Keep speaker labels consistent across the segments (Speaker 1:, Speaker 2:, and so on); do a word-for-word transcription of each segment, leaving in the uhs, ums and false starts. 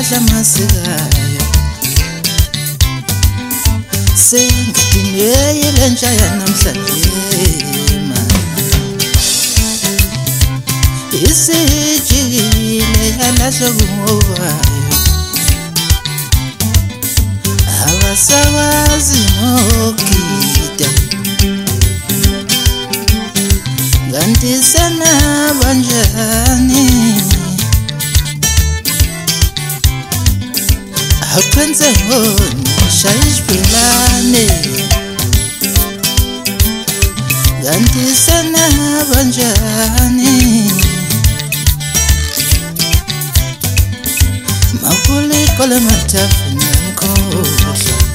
Speaker 1: Sengalahla masikayo Sengatineye lentsha yanamhlanje Isijikile yalahla kumovayo Abasakwazi nokugida Kanti sana banjani Akwenze ngoni shayishpilane Kanti sana banjani Mapuli kole matafu namkohla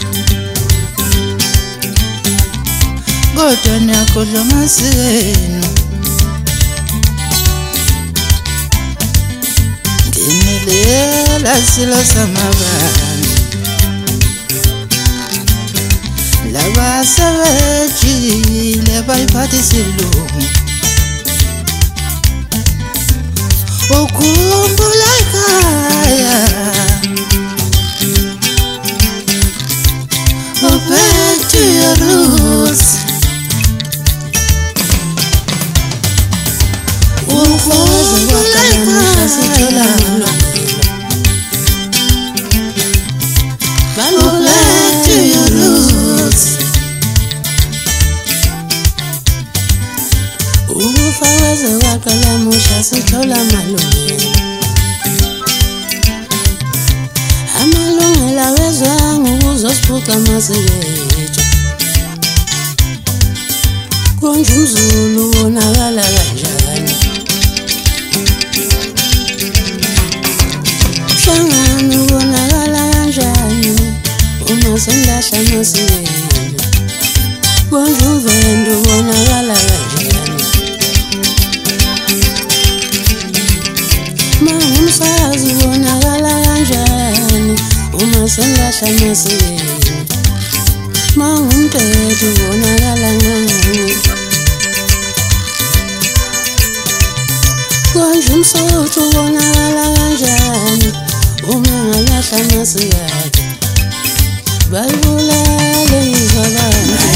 Speaker 1: Kodwa niyakhohlwa masenu Nginilela silo samabani Laba sebejile bayiphatha isilungu Ukhumbula ekhaya Go back to your roots Ukhumbula ekhaya Go back to your roots Ufaweze waqala musha sithola amalungelo Amalungelo awezwanga ukuzosiphuca amasikethu Konje umZulu wonakala kanjani Hlangana wonakala kanjani Uma sengalahla amasikethu Konje umvendo wonakala kanjani Mangumsazi wonakala kanjani Uma sengalahla amasikethu Mangumthetho wonakala ngani Konje umSotho wonakala kanjani Uma ngalahla amasikethu Balibulale izwa bantu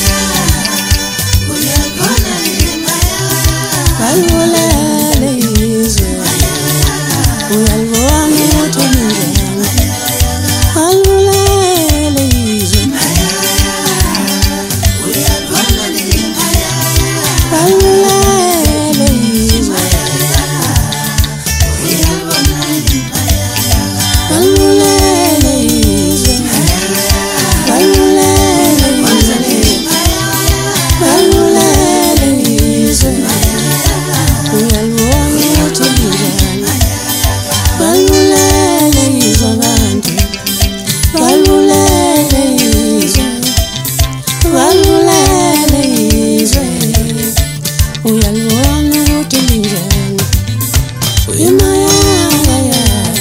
Speaker 1: Balibulale izwa Uyalibona ukuthi unjani Balibulale izwa Balibulale izwa Balibulale izwa Balibulale izwa Balibulale izwa Uyalibona ukuthi unjani Balibulale izwa bantu Balibulale izwa Balibulale izwa Uyalibona ukuthi unjani Uyimayaya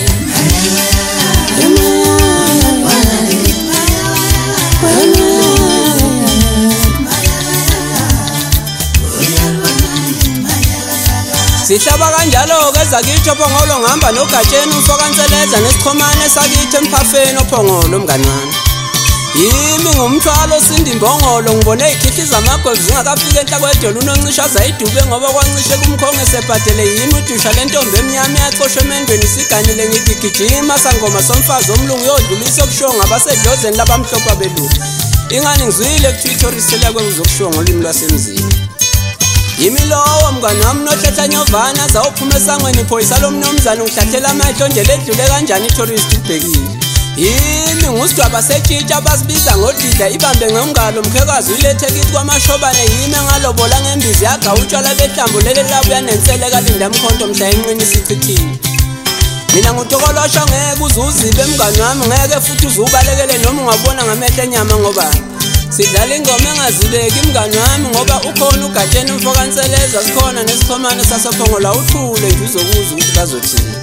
Speaker 2: Sihlaba kanjalo ke zakithi ophongolo ngihamba nogatsheni umfokanseleza nesikhomane sakithi emphafeni ophongolo mngani wami Yimi ngumthwalo sindimbongolo ngibone ikhihliza amagwevu zingakafika enhlakwedolo unoncisha zayidube ngoba kwancishe kumkhonge sebhadele yimi udusha lentombi emnyama yacoshwe emendweni siganile ngithi gijima sangoma somfazi omlungu yodlulisa okushiwo ngabasedlozeni labamhlophe belungu ingani ngizwile kuTwitter isela kwezokushiwo ngolimi lwasemzini Yimi lowo mngani wami nohlehlanyovana zawuphuma esangweni iphoyisa lomnomzana ngihlathela amehlo nje ledlule kanjani itourist ubhekile Yimi ngusidwaba setshitsha basibiza ngodida ibambe ngomngalo mkhekazi uyilethe kithi kwamashobane yimi ngalobola ngembizi yaga utshwala behlambu lele labuya nensele kalinda mkhonto mhla enqini isichithile Mina ngutokolosha ngeke uzuzibe mngani wami ngeke futhi uzubalekele noma ungabona ngamehlo enyama ngoba Sidlala ingoma engazibeki mngani wami ngoba ukhona ugatsheni umfokanseleza sikhona nesikhomane sasophongola uthule nje uzokuza ukuthi bazothini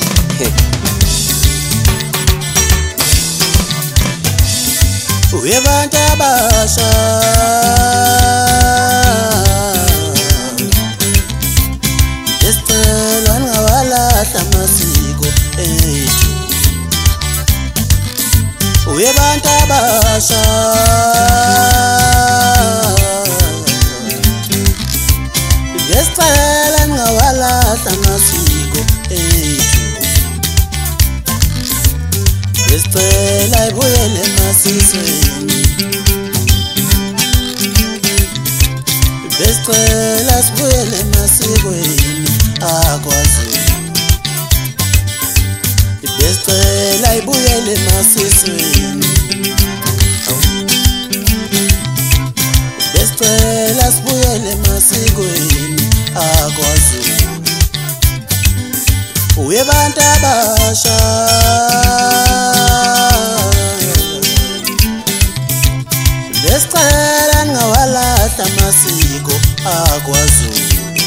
Speaker 1: Uyebantu abasha Esicela ngawalahla amasiko ethu uye bantu abasha besicela ngawalahla amasiko ethu besicela ibuyele emasisweni besicela sibuyele emasikweni akwaZulu besicela ibuyele emasisweni besicela sibuyele emasikweni akwaZulu uye bantu abasha besicela ngawalahla amasiko akwaZulu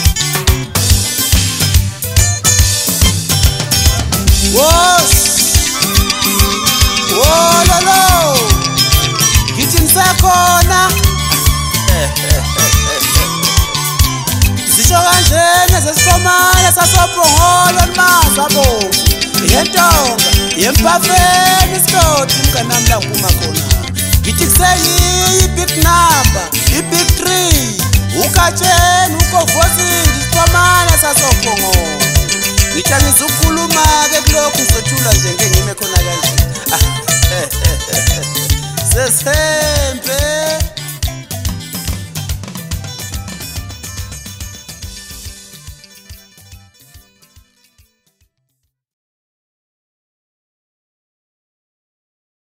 Speaker 1: wosh wololo ngithi ngisakhona sisho kanjena sesikomana sasobhongolo limazabo yentonga yempafeni isikoti mkanami la ngiphuma khona ngithi kuseyiyi big number i-big three ukatsheni ukovosile isikomana sasobhongolo ngithi angizukukhuluma-ke kulokhu ngizothula nje ngengime khona kanje